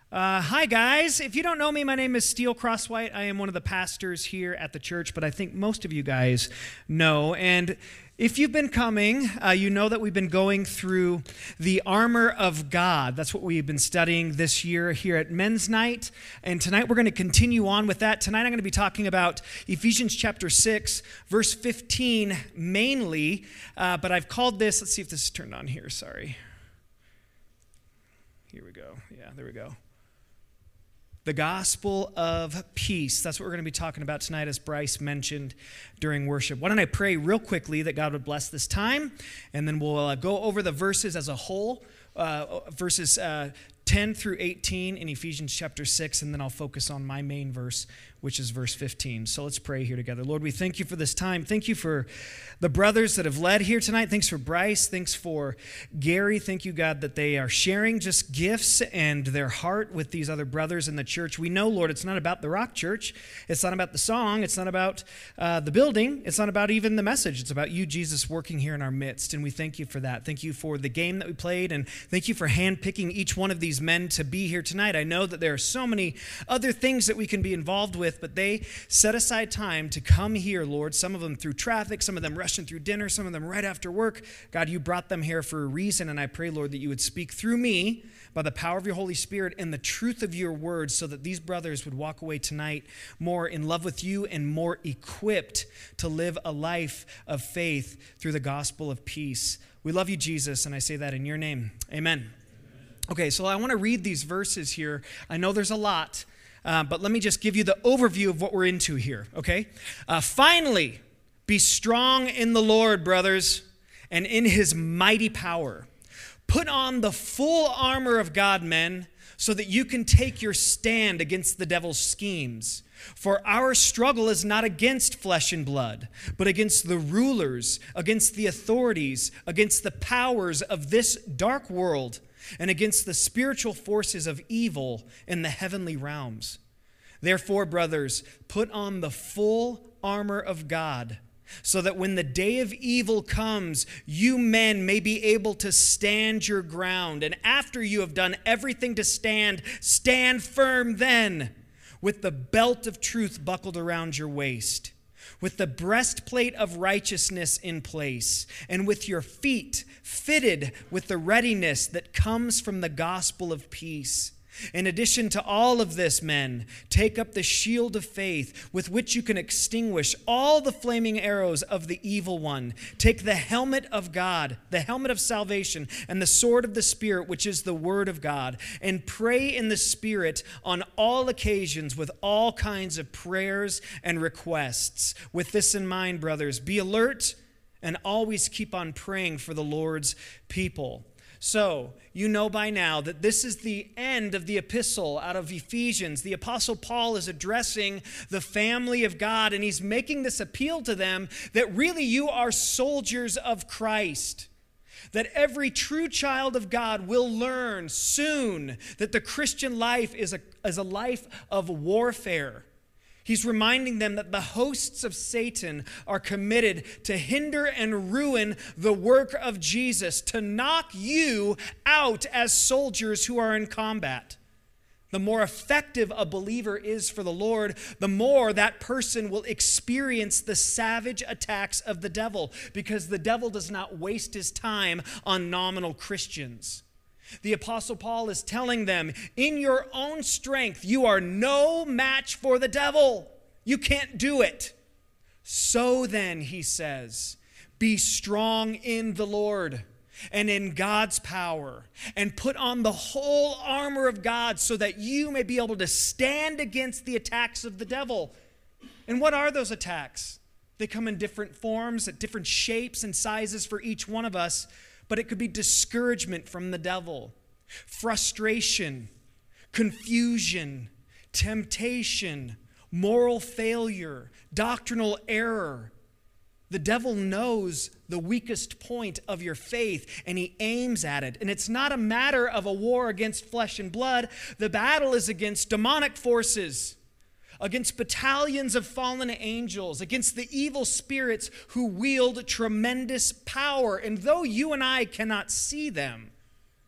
Hi, guys. If you don't know me, my name is Steele Crosswhite. I am one of the pastors here at the church, but I think most of you guys know. And if you've been coming, you know that we've been going through the armor of God. That's what we've been studying this year here at Men's Night. And tonight we're going to continue on with that. Tonight I'm going to be talking about Ephesians chapter 6, verse 15 mainly. But I've called this, let's see if this is turned on here, sorry. Here we go. Yeah, there we go. The gospel of peace. That's what we're going to be talking about tonight, as Bryce mentioned during worship. Why don't I pray real quickly that God would bless this time, and then we'll go over the verses as a whole, verses 10 through 18 in Ephesians chapter 6, and then I'll focus on my main verse, which is verse 15. So let's pray here together. Lord, we thank you for this time. Thank you for the brothers that have led here tonight. Thanks for Bryce. Thanks for Gary. Thank you, God, that they are sharing just gifts and their heart with these other brothers in the church. We know, Lord, it's not about the Rock Church. It's not about the song. It's not about the building. It's not about even the message. It's about you, Jesus, working here in our midst, and we thank you for that. Thank you for the game that we played, and thank you for handpicking each one of these men to be here tonight. I know that there are so many other things that we can be involved with, but they set aside time to come here, Lord. Some of them through traffic, some of them rushing through dinner, some of them right after work. God, you brought them here for a reason, and I pray, Lord, that you would speak through me by the power of your Holy Spirit and the truth of your words, so that these brothers would walk away tonight more in love with you and more equipped to live a life of faith through the gospel of peace. We love you, Jesus, and I say that in your name. Amen. Okay, so I want to read these verses here. I know there's a lot, but let me just give you the overview of what we're into here, okay? Finally, be strong in the Lord, brothers, and in his mighty power. Put on the full armor of God, men, so that you can take your stand against the devil's schemes. For our struggle is not against flesh and blood, but against the rulers, against the authorities, against the powers of this dark world, and against the spiritual forces of evil in the heavenly realms. Therefore, brothers, put on the full armor of God, so that when the day of evil comes, you men may be able to stand your ground. And after you have done everything to stand, stand firm then, with the belt of truth buckled around your waist, with the breastplate of righteousness in place, and with your feet fitted with the readiness that comes from the gospel of peace. In addition to all of this, men, take up the shield of faith with which you can extinguish all the flaming arrows of the evil one. Take the helmet of God, the helmet of salvation, and the sword of the Spirit, which is the word of God, and pray in the Spirit on all occasions with all kinds of prayers and requests. With this in mind, brothers, be alert and always keep on praying for the Lord's people. So, you know by now that this is the end of the epistle out of Ephesians. The Apostle Paul is addressing the family of God, and he's making this appeal to them that really you are soldiers of Christ. That every true child of God will learn soon that the Christian life is a life of warfare. He's reminding them that the hosts of Satan are committed to hinder and ruin the work of Jesus, to knock you out as soldiers who are in combat. The more effective a believer is for the Lord, the more that person will experience the savage attacks of the devil, because the devil does not waste his time on nominal Christians. The Apostle Paul is telling them, in your own strength, you are no match for the devil. You can't do it. So then, he says, be strong in the Lord and in God's power, and put on the whole armor of God so that you may be able to stand against the attacks of the devil. And what are those attacks? They come in different forms, at different shapes and sizes for each one of us. But it could be discouragement from the devil, frustration, confusion, temptation, moral failure, doctrinal error. The devil knows the weakest point of your faith, and he aims at it. And it's not a matter of a war against flesh and blood. The battle is against demonic forces, against battalions of fallen angels, against the evil spirits who wield tremendous power. And though you and I cannot see them,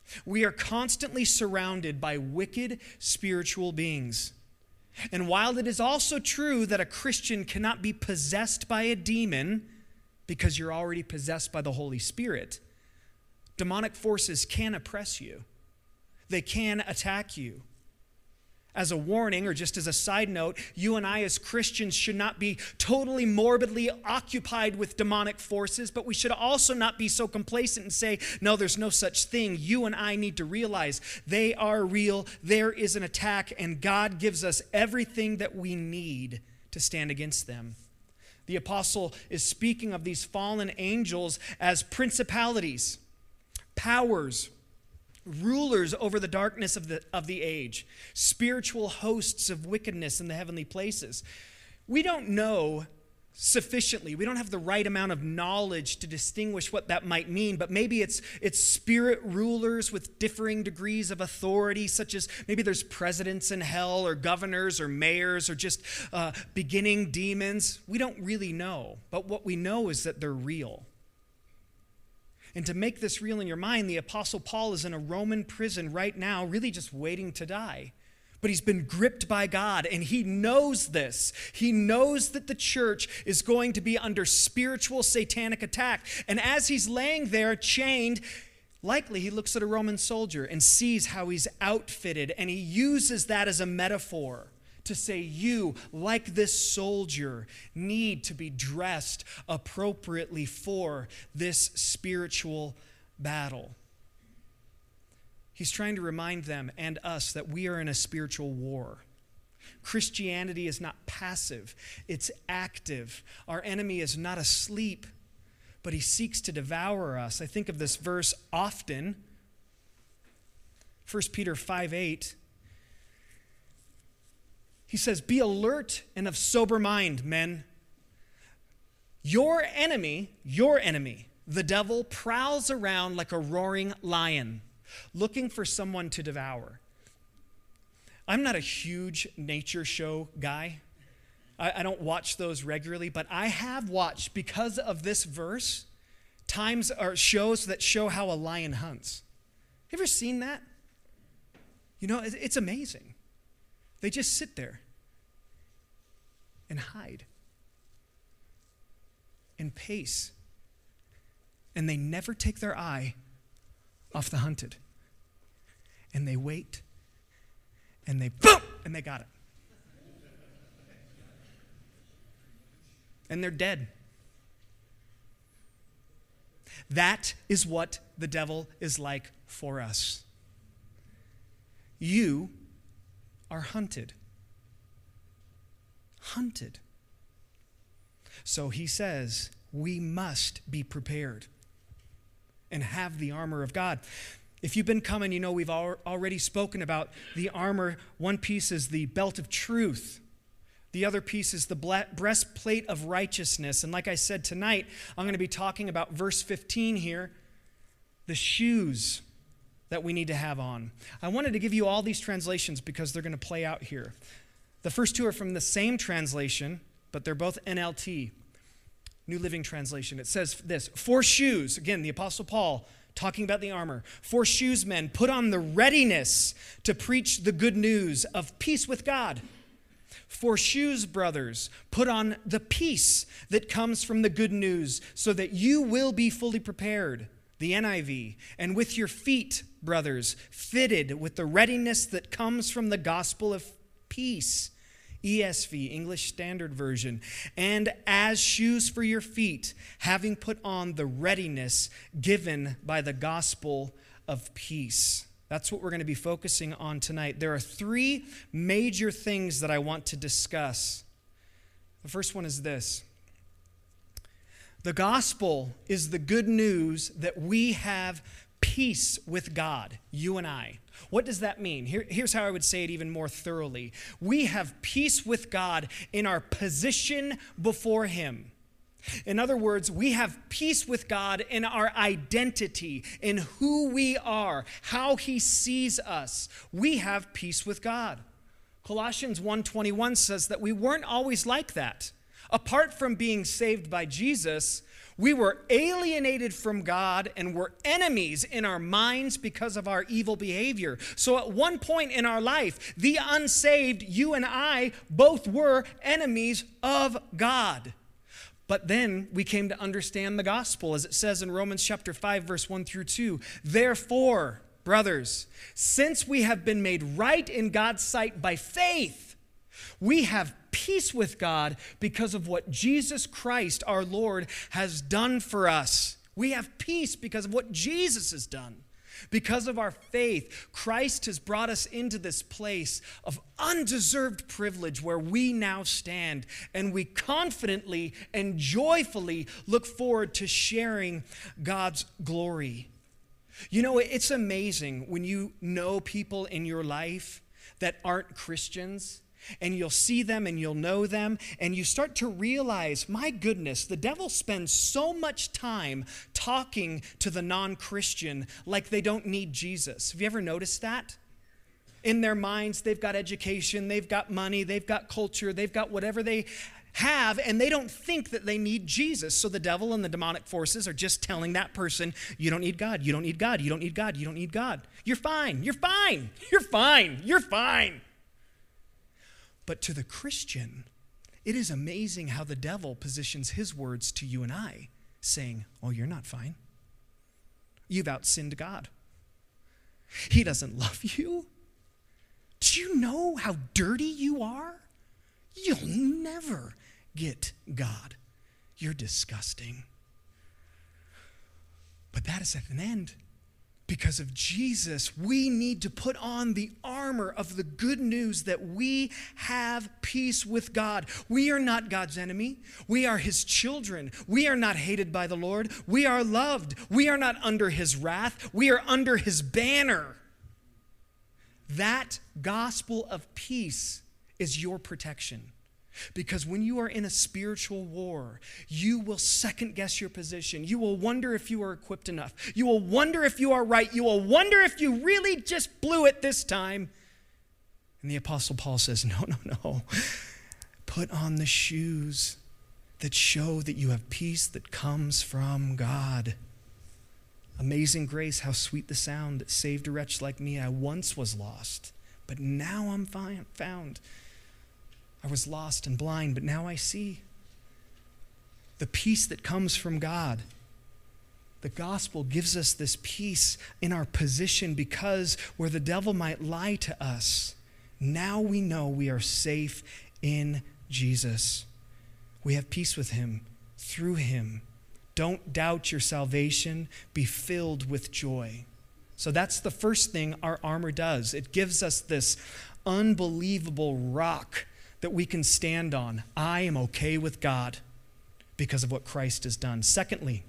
We are constantly surrounded by wicked spiritual beings. And while it is also true that a Christian cannot be possessed by a demon because you're already possessed by the Holy Spirit, demonic forces can oppress you. They can attack you. As a warning, or just as a side note, you and I as Christians should not be totally morbidly occupied with demonic forces, but we should also not be so complacent and say, no, there's no such thing. You and I need to realize they are real, there is an attack, and God gives us everything that we need to stand against them. The apostle is speaking of these fallen angels as principalities, powers, rulers over the darkness of the age, spiritual hosts of wickedness in the heavenly places. We don't know sufficiently. We don't have the right amount of knowledge to distinguish what that might mean, but maybe it's spirit rulers with differing degrees of authority, such as maybe there's presidents in hell or governors or mayors or just beginning demons. We don't really know, but what we know is that they're real. And to make this real in your mind, the Apostle Paul is in a Roman prison right now, really just waiting to die. But he's been gripped by God, and he knows this. He knows that the church is going to be under spiritual satanic attack. And as he's laying there chained, likely he looks at a Roman soldier and sees how he's outfitted, and he uses that as a metaphor to say, you, like this soldier, need to be dressed appropriately for this spiritual battle. He's trying to remind them and us that we are in a spiritual war. Christianity is not passive, it's active. Our enemy is not asleep, but he seeks to devour us. I think of this verse often. 1 Peter 5:8. He says, be alert and of sober mind, men. Your enemy, the devil, prowls around like a roaring lion, looking for someone to devour. I'm not a huge nature show guy. I don't watch those regularly, but I have watched, because of this verse, times or shows that show how a lion hunts. You ever seen that? You know, it's amazing. They just sit there and hide and pace, and they never take their eye off the hunted. And they wait, and they boom, and they got it. And they're dead. That is what the devil is like for us. You are hunted. Hunted. So he says, we must be prepared and have the armor of God. If you've been coming, you know we've already spoken about the armor. One piece is the belt of truth. The other piece is the breastplate of righteousness. And like I said tonight, I'm going to be talking about verse 15 here, the shoes that we need to have on. I wanted to give you all these translations because they're going to play out here. The first two are from the same translation, but they're both NLT, New Living Translation. It says this, for shoes, again, the Apostle Paul talking about the armor. For shoes, men, put on the readiness to preach the good news of peace with God. For shoes, brothers, put on the peace that comes from the good news so that you will be fully prepared. The NIV. And with your feet, brothers, fitted with the readiness that comes from the gospel of peace. ESV, English Standard Version. And as shoes for your feet, having put on the readiness given by the gospel of peace. That's what we're going to be focusing on tonight. There are three major things that I want to discuss. The first one is this. The gospel is the good news that we have peace with God, you and I. What does that mean? Here's how I would say it even more thoroughly. We have peace with God in our position before Him. In other words, we have peace with God in our identity, in who we are, how He sees us. We have peace with God. Colossians 1:21 says that we weren't always like that. Apart from being saved by Jesus, We were alienated from God and were enemies in our minds because of our evil behavior. So at one point in our life, the unsaved, you and I, both were enemies of God. But then we came to understand the gospel, as it says in Romans chapter 5, verse 1 through 2. Therefore, brothers, since we have been made right in God's sight by faith, we have peace with God because of what Jesus Christ, our Lord, has done for us. We have peace because of what Jesus has done. Because of our faith, Christ has brought us into this place of undeserved privilege where we now stand, and we confidently and joyfully look forward to sharing God's glory. You know, it's amazing when you know people in your life that aren't Christians, and you'll see them and you'll know them, and you start to realize, my goodness, the devil spends so much time talking to the non-Christian like they don't need Jesus. Have you ever noticed that? In their minds, they've got education, they've got money, they've got culture, they've got whatever they have, and they don't think that they need Jesus. So the devil and the demonic forces are just telling that person, you don't need God, you don't need God, you don't need God, you don't need God. You're fine, you're fine, you're fine, you're fine. But to the Christian, it is amazing how the devil positions his words to you and I, saying, oh, you're not fine. You've outsinned God. He doesn't love you. Do you know how dirty you are? You'll never get God. You're disgusting. But that is at an end. Because of Jesus, we need to put on the armor of the good news that we have peace with God. We are not God's enemy. We are his children. We are not hated by the Lord. We are loved. We are not under his wrath. We are under his banner. That gospel of peace is your protection. Because when you are in a spiritual war, you will second guess your position. You will wonder if you are equipped enough. You will wonder if you are right. You will wonder if you really just blew it this time. And the Apostle Paul says, no. Put on the shoes that show that you have peace that comes from God. Amazing grace, how sweet the sound that saved a wretch like me. I once was lost, but now I'm found. I was lost and blind, but now I see. The peace that comes from God. The gospel gives us this peace in our position because where the devil might lie to us, now we know we are safe in Jesus. We have peace with him, through him. Don't doubt your salvation. Be filled with joy. So that's the first thing our armor does. It gives us this unbelievable rock that we can stand on. I am okay with God because of what Christ has done. Secondly,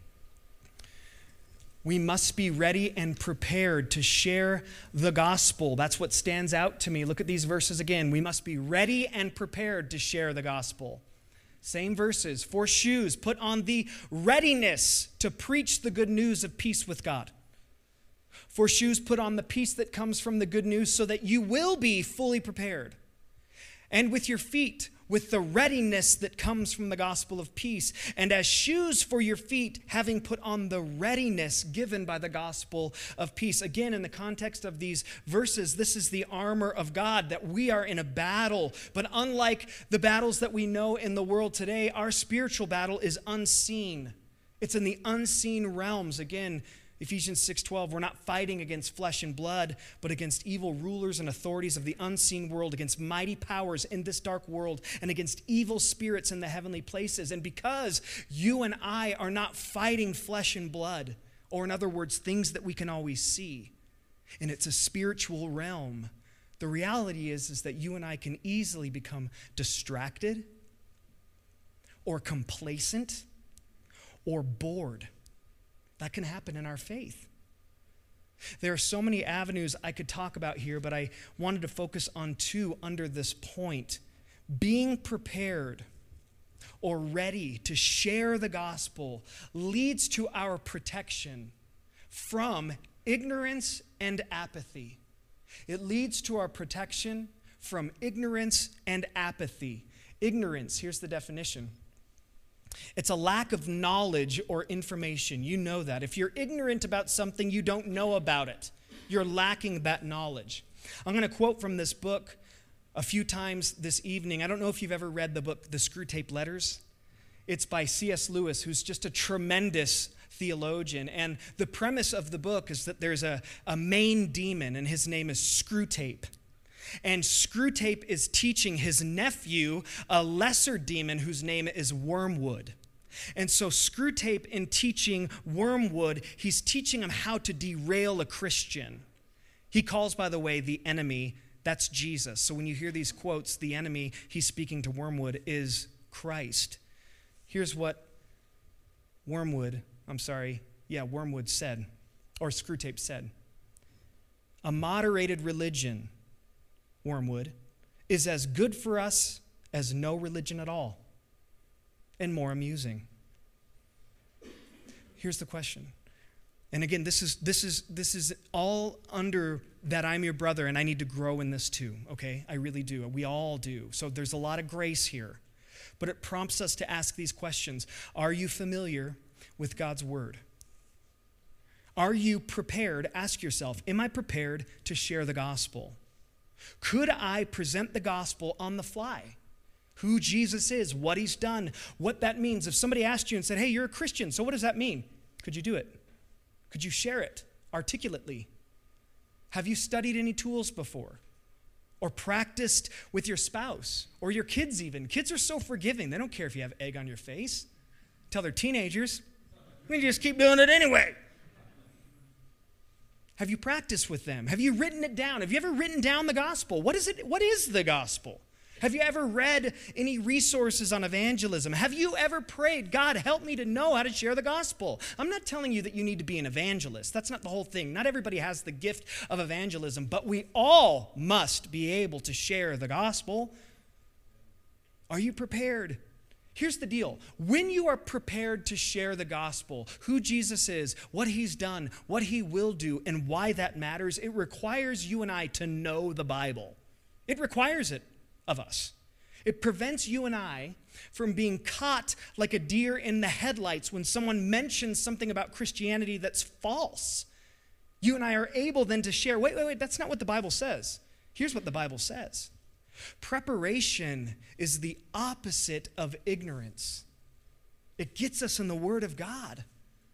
we must be ready and prepared to share the gospel. That's what stands out to me. Look at these verses again. We must be ready and prepared to share the gospel. Same verses. For shoes, put on the readiness to preach the good news of peace with God. For shoes, put on the peace that comes from the good news so that you will be fully prepared. And with your feet, with the readiness that comes from the gospel of peace. And as shoes for your feet, having put on the readiness given by the gospel of peace. Again, in the context of these verses, this is the armor of God, that we are in a battle. But unlike the battles that we know in the world today, our spiritual battle is unseen. It's in the unseen realms. Again, Ephesians 6:12, we're not fighting against flesh and blood, but against evil rulers and authorities of the unseen world, against mighty powers in this dark world, and against evil spirits in the heavenly places. And because you and I are not fighting flesh and blood, or in other words, things that we can always see, and it's a spiritual realm, the reality is that you and I can easily become distracted, or complacent, or bored. That can happen in our faith. There are so many avenues I could talk about here, but I wanted to focus on two under this point. Being prepared or ready to share the gospel leads to our protection from ignorance and apathy. It leads to our protection from ignorance and apathy. Ignorance, here's the definition. It's a lack of knowledge or information. You know that. If you're ignorant about something, you don't know about it. You're lacking that knowledge. I'm going to quote from this book a few times this evening. I don't know if you've ever read the book, The Screwtape Letters. It's by C.S. Lewis, who's just a tremendous theologian. And the premise of the book is that there's a main demon, and his name is Screwtape. And Screwtape is teaching his nephew a lesser demon whose name is Wormwood. And so Screwtape, in teaching Wormwood, he's teaching him how to derail a Christian. He calls, by the way, the enemy, that's Jesus. So when you hear these quotes, the enemy he's speaking to Wormwood is Christ. Here's what Wormwood said, or Screwtape said. A moderated religion, Wormwood, is as good for us as no religion at all, and more amusing. Here's the question. And again, this is all under that I'm your brother and I need to grow in this too, okay? I really do. We all do. So there's a lot of grace here. But it prompts us to ask these questions. Are you familiar with God's word? Are you prepared? Ask yourself, am I prepared to share the gospel? Could I present the gospel on the fly? Who Jesus is, what he's done, what that means. If somebody asked you and said, hey, you're a Christian, so what does that mean? Could you do it? Could you share it articulately? Have you studied any tools before? Or practiced with your spouse? Or your kids even? Kids are so forgiving. They don't care if you have egg on your face. Tell their teenagers, we just keep doing it anyway. Have you practiced with them? Have you written it down? Have you ever written down the gospel? What is it? What is the gospel? Have you ever read any resources on evangelism? Have you ever prayed, God, help me to know how to share the gospel? I'm not telling you that you need to be an evangelist. That's not the whole thing. Not everybody has the gift of evangelism, but we all must be able to share the gospel. Are you prepared? Here's the deal. When you are prepared to share the gospel, who Jesus is, what he's done, what he will do, and why that matters, it requires you and I to know the Bible. It requires it of us. It prevents you and I from being caught like a deer in the headlights when someone mentions something about Christianity that's false. You and I are able then to share, wait, that's not what the Bible says. Here's what the Bible says. Preparation is the opposite of ignorance. It gets us in the Word of God.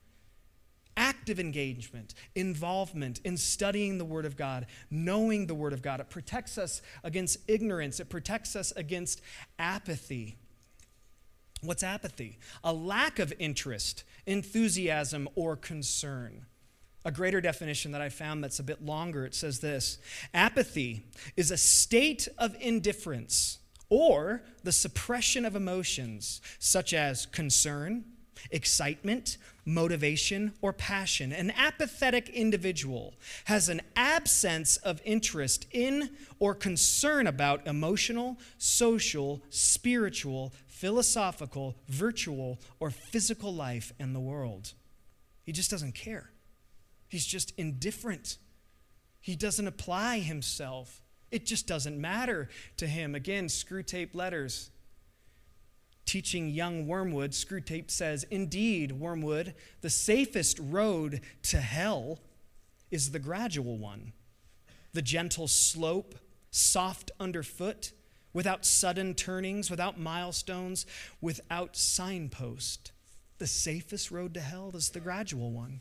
Active engagement, involvement in studying the Word of God, knowing the Word of God. It protects us against ignorance. It protects us against apathy. What's apathy? A lack of interest, enthusiasm, or concern. A greater definition that I found that's a bit longer, it says this: apathy is a state of indifference or the suppression of emotions such as concern, excitement, motivation, or passion. An apathetic individual has an absence of interest in or concern about emotional, social, spiritual, philosophical, virtual, or physical life in the world. He just doesn't care. He's just indifferent. He doesn't apply himself. It just doesn't matter to him. Again, Screwtape Letters. Teaching young Wormwood, Screwtape says, indeed, Wormwood, the safest road to hell is the gradual one. The gentle slope, soft underfoot, without sudden turnings, without milestones, without signpost. The safest road to hell is the gradual one.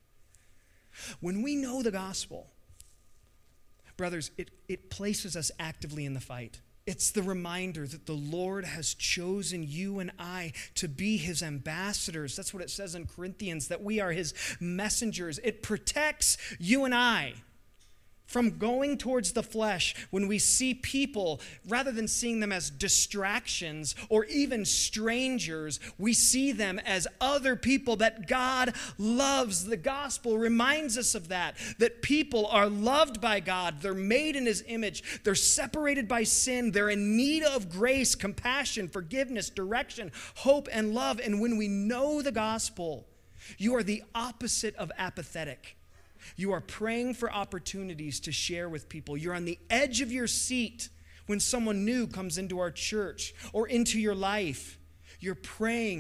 When we know the gospel, brothers, it places us actively in the fight. It's the reminder that the Lord has chosen you and I to be his ambassadors. That's what it says in Corinthians, that we are his messengers. It protects you and I from going towards the flesh when we see people, rather than seeing them as distractions or even strangers, we see them as other people that God loves. The gospel reminds us of that people are loved by God. They're made in his image. They're separated by sin. They're in need of grace, compassion, forgiveness, direction, hope, and love. And when we know the gospel, you are the opposite of apathetic. You are praying for opportunities to share with people. You're on the edge of your seat when someone new comes into our church or into your life. You're praying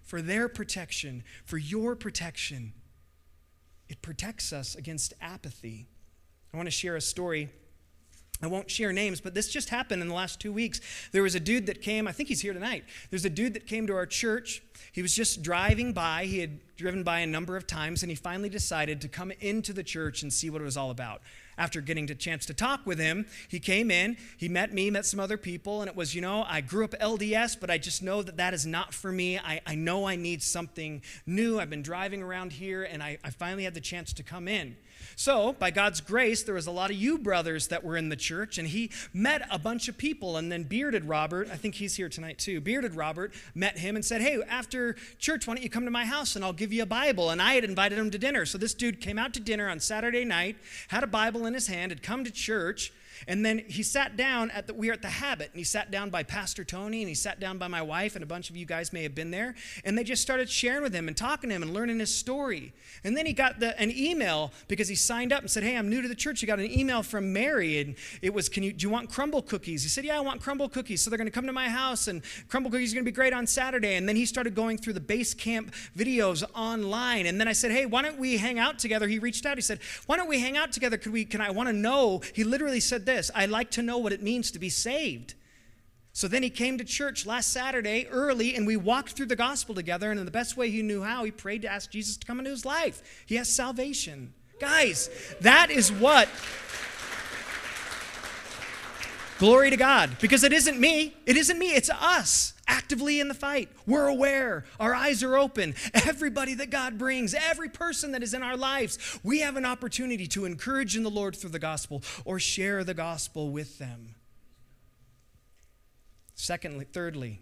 for their protection, for your protection. It protects us against apathy. I want to share a story. I won't share names, but this just happened in the last 2 weeks. There was a dude that came, I think he's here tonight. There's a dude that came to our church. He was just driving by. He had driven by a number of times, and he finally decided to come into the church and see what it was all about. After getting a chance to talk with him, he came in, he met me, met some other people, and it was, I grew up LDS, but I just know that is not for me. I know I need something new. I've been driving around here, and I finally had the chance to come in. So, by God's grace, there was a lot of you brothers that were in the church, and he met a bunch of people, and then Bearded Robert, I think he's here tonight too, Bearded Robert met him and said, hey, after church, why don't you come to my house and I'll give you a Bible? And I had invited him to dinner. So this dude came out to dinner on Saturday night, had a Bible in his hand, had come to church, and then he sat down we were at the Habit, and he sat down by Pastor Tony, and he sat down by my wife, and a bunch of you guys may have been there, and they just started sharing with him and talking to him and learning his story. And then he got an email because he signed up and said, hey, I'm new to the church. He got an email from Mary, and it was, do you want crumble cookies? He said, yeah, I want crumble cookies. So they're going to come to my house, and crumble cookies are going to be great on Saturday. And then he started going through the base camp videos online. And then I said, hey, why don't we hang out together? He reached out. He said, why don't we hang out together? I want to know. He literally said this, I'd like to know what it means to be saved. So then he came to church last Saturday early, and we walked through the gospel together, and in the best way he knew how, he prayed to ask Jesus to come into his life. He has salvation. Guys, that is what... Glory to God. Because it isn't me. It's us actively in the fight. We're aware. Our eyes are open. Everybody that God brings, every person that is in our lives, we have an opportunity to encourage in the Lord through the gospel or share the gospel with them. Thirdly,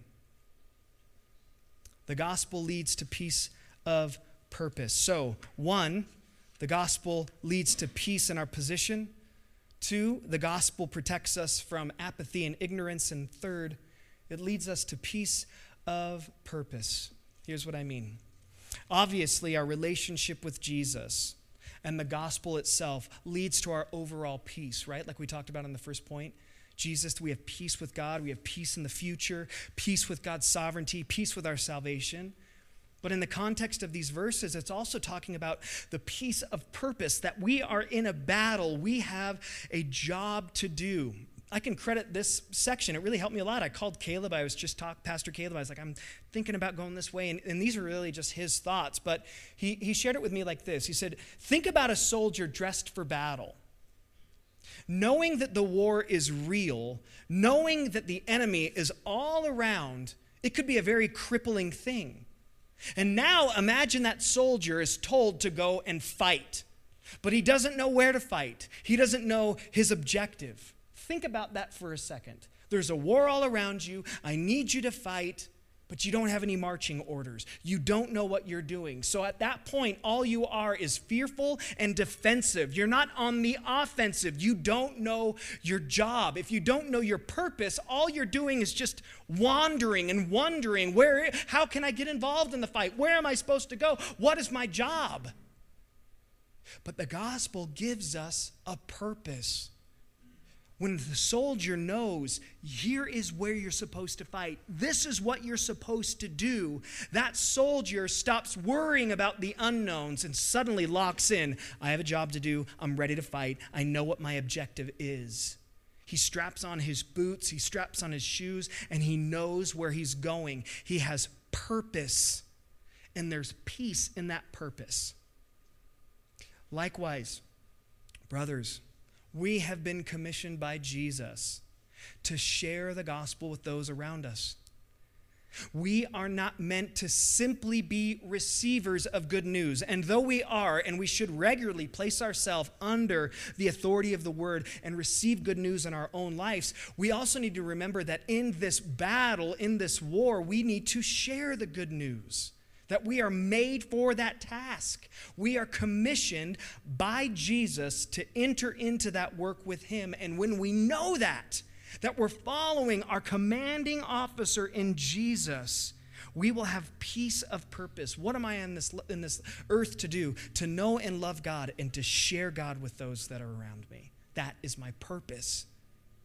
the gospel leads to peace of purpose. So, 1, the gospel leads to peace in our position. 2, the gospel protects us from apathy and ignorance. And 3rd, it leads us to peace of purpose. Here's what I mean. Obviously, our relationship with Jesus and the gospel itself leads to our overall peace, right? Like we talked about in the first point. Jesus, we have peace with God. We have peace in the future, peace with God's sovereignty, peace with our salvation. But in the context of these verses, it's also talking about the peace of purpose, that we are in a battle. We have a job to do. I can credit this section. It really helped me a lot. I called Caleb. I was just Pastor Caleb. I was like, I'm thinking about going this way. And these are really just his thoughts. But he shared it with me like this. He said, think about a soldier dressed for battle. Knowing that the war is real, knowing that the enemy is all around, it could be a very crippling thing. And now imagine that soldier is told to go and fight, but he doesn't know where to fight. He doesn't know his objective. Think about that for a second. There's a war all around you. I need you to fight, but you don't have any marching orders. You don't know what you're doing. So at that point, all you are is fearful and defensive. You're not on the offensive. You don't know your job. If you don't know your purpose, all you're doing is just wandering and wondering, how can I get involved in the fight? Where am I supposed to go? What is my job? But the gospel gives us a purpose. When the soldier knows, here is where you're supposed to fight, this is what you're supposed to do, that soldier stops worrying about the unknowns and suddenly locks in. I have a job to do. I'm ready to fight. I know what my objective is. He straps on his boots, he straps on his shoes, and he knows where he's going. He has purpose, and there's peace in that purpose. Likewise, brothers, we have been commissioned by Jesus to share the gospel with those around us. We are not meant to simply be receivers of good news. And though we are, and we should regularly place ourselves under the authority of the word and receive good news in our own lives, we also need to remember that in this battle, in this war, we need to share the good news. That we are made for that task. We are commissioned by Jesus to enter into that work with him. And when we know that we're following our commanding officer in Jesus, we will have peace of purpose. What am I in this earth to do? To know and love God and to share God with those that are around me. That is my purpose.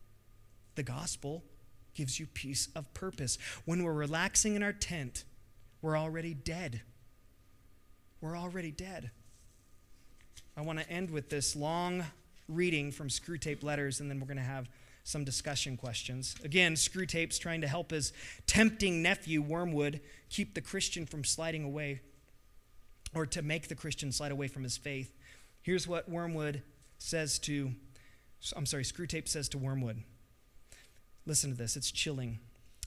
The gospel gives you peace of purpose. When we're relaxing in our tent, We're already dead. We're already dead. I want to end with this long reading from Screwtape Letters, and then we're going to have some discussion questions. Again, Screwtape's trying to help his tempting nephew, Wormwood, keep the Christian from sliding away, or to make the Christian slide away from his faith. Here's what Screwtape says to Wormwood. Listen to this, it's chilling.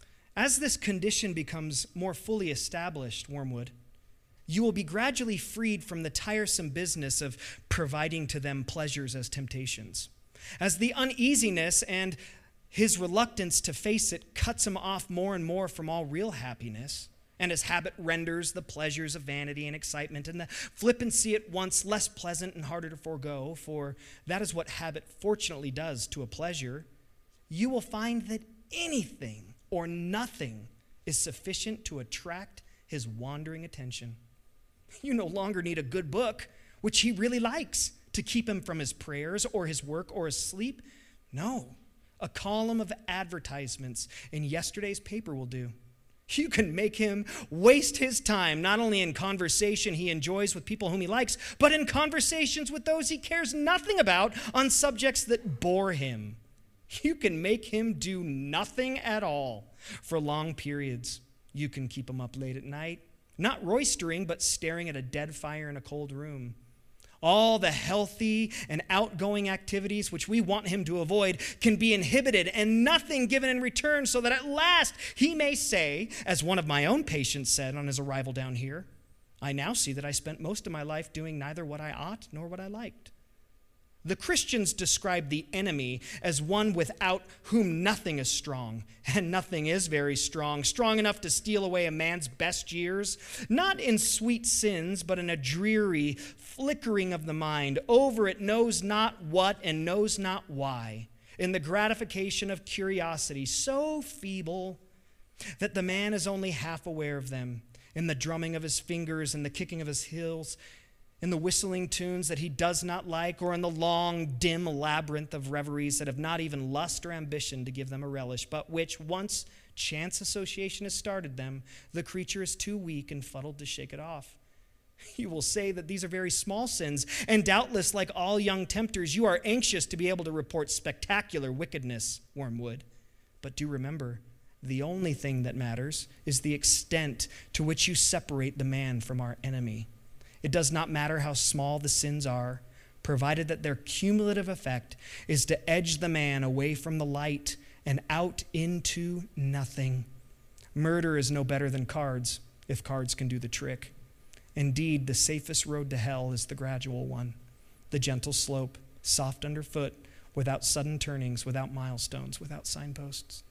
As this condition becomes more fully established, Wormwood, you will be gradually freed from the tiresome business of providing to them pleasures as temptations. As the uneasiness and his reluctance to face it cuts him off more and more from all real happiness, and his habit renders the pleasures of vanity and excitement and the flippancy at once less pleasant and harder to forego, for that is what habit fortunately does to a pleasure, you will find that anything or nothing is sufficient to attract his wandering attention. You no longer need a good book, which he really likes, to keep him from his prayers or his work or his sleep. No, a column of advertisements in yesterday's paper will do. You can make him waste his time, not only in conversation he enjoys with people whom he likes, but in conversations with those he cares nothing about on subjects that bore him. You can make him do nothing at all for long periods. You can keep him up late at night, not roistering, but staring at a dead fire in a cold room. All the healthy and outgoing activities which we want him to avoid can be inhibited and nothing given in return, so that at last he may say, as one of my own patients said on his arrival down here, I now see that I spent most of my life doing neither what I ought nor what I liked. The Christians describe the enemy as one without whom nothing is strong, and nothing is very strong enough to steal away a man's best years, not in sweet sins, but in a dreary flickering of the mind, over it knows not what and knows not why, in the gratification of curiosity so feeble that the man is only half aware of them, in the drumming of his fingers and the kicking of his heels, in the whistling tunes that he does not like, or in the long, dim labyrinth of reveries that have not even lust or ambition to give them a relish, but which, once chance association has started them, the creature is too weak and fuddled to shake it off. You will say that these are very small sins, and doubtless, like all young tempters, you are anxious to be able to report spectacular wickedness, Wormwood. But do remember, the only thing that matters is the extent to which you separate the man from our enemy. It does not matter how small the sins are, provided that their cumulative effect is to edge the man away from the light and out into nothing. Murder is no better than cards, if cards can do the trick. Indeed, the safest road to hell is the gradual one, the gentle slope, soft underfoot, without sudden turnings, without milestones, without signposts.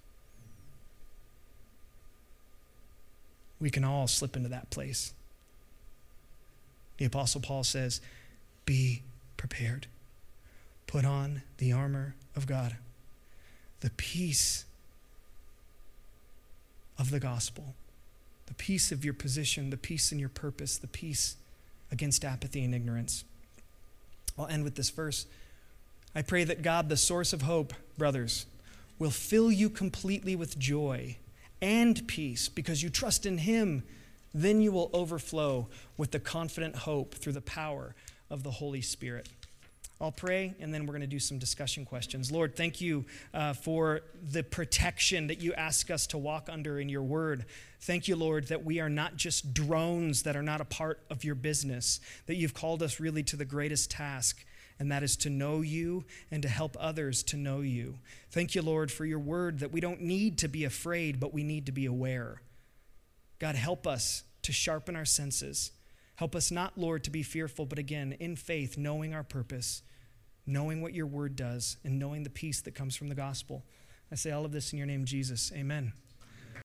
We can all slip into that place. The Apostle Paul says, be prepared. Put on the armor of God, the peace of the gospel, the peace of your position, the peace in your purpose, the peace against apathy and ignorance. I'll end with this verse. I pray that God, the source of hope, brothers, will fill you completely with joy and peace because you trust in him. Then you will overflow with the confident hope through the power of the Holy Spirit. I'll pray, and then we're going to do some discussion questions. Lord, thank you for the protection that you ask us to walk under in your word. Thank you, Lord, that we are not just drones that are not a part of your business, that you've called us really to the greatest task, and that is to know you and to help others to know you. Thank you, Lord, for your word that we don't need to be afraid, but we need to be aware. God, help us to sharpen our senses. Help us not, Lord, to be fearful, but again, in faith, knowing our purpose, knowing what your word does, and knowing the peace that comes from the gospel. I say all of this in your name, Jesus. Amen.